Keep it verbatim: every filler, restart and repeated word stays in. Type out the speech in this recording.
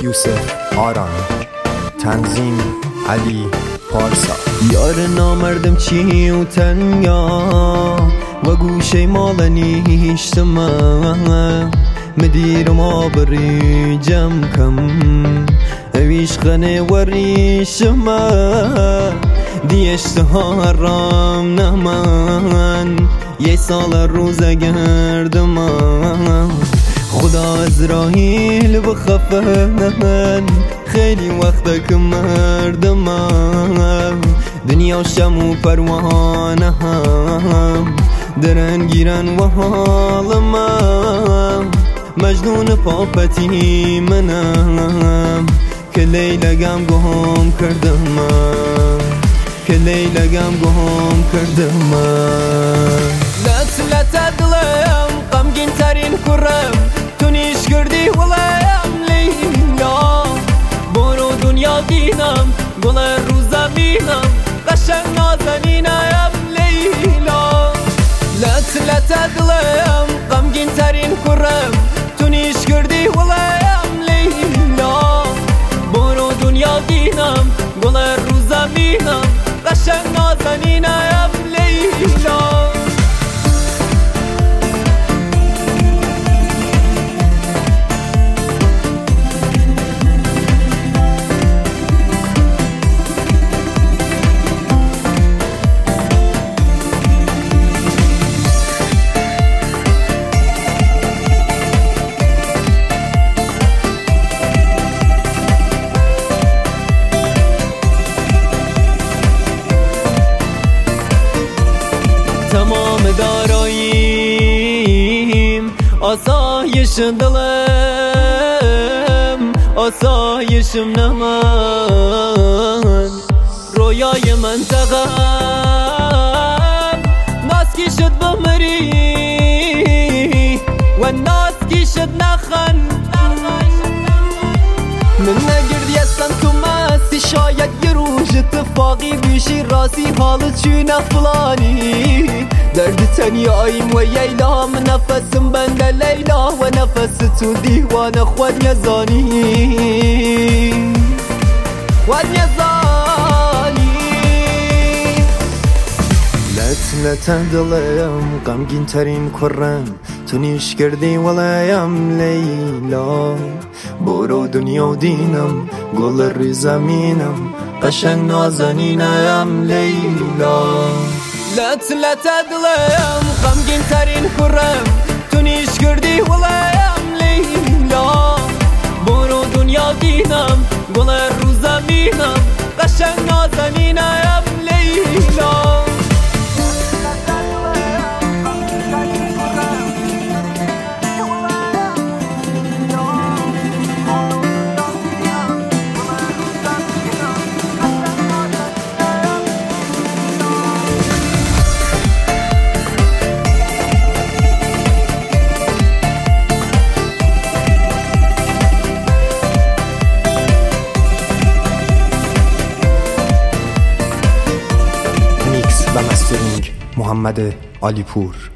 یوسف آران، تنظیم علی پارسا. یار نامردم چی و تنیا و گوشه مال نیشتما مدیرم آبری جم کم اویش خنه و ریشما دیشتها رام نمان یه سال روز گردم خدا ازرائیل بخفن خیلی وقت که مردم دنیا شم و پروانه هم درن گیرن و حالم مجنون پاپتی منم که لیلگم گم کردم که لیلگم گم کردم لت لت دلم غمگین ترین کرم تو نیش کردی ولیم لیلا برو دنیا دینم گل رو زمینم قشنگ نازنینم لیلا لت لت دلم غمگین ترین کرم تو نیش کردی ولیم لیلا برو دنیا دینم گل رو زمینم قشنگ نازنینم لیلا تمام داراییم آسایش دلم آسایشم نمان رویای منطقم ناسکی شد بمری و ناسکی شد نخن من نگردی اصلا تو مستی شاید یه روز اتفاقی بیشی راستی حالت چونه فلانی درد تنیاییم و ییلا من نفسم بند لیلا و نفس تو دیوانه خود نزانی خود نزانی لت لت دلم غمگین ترین کرم تو نیش کردی ولیم لیلا برو دنیا دینم گل ری زمینم قشنگ نازنینم لیلا لت لت دلم غمگین ترین کرم تو نیش کردی ولیم لیلا برو دنیا دینم گل رو زمینم قشنگ نازنینم لیلا و مسترینگ محمد علیپور.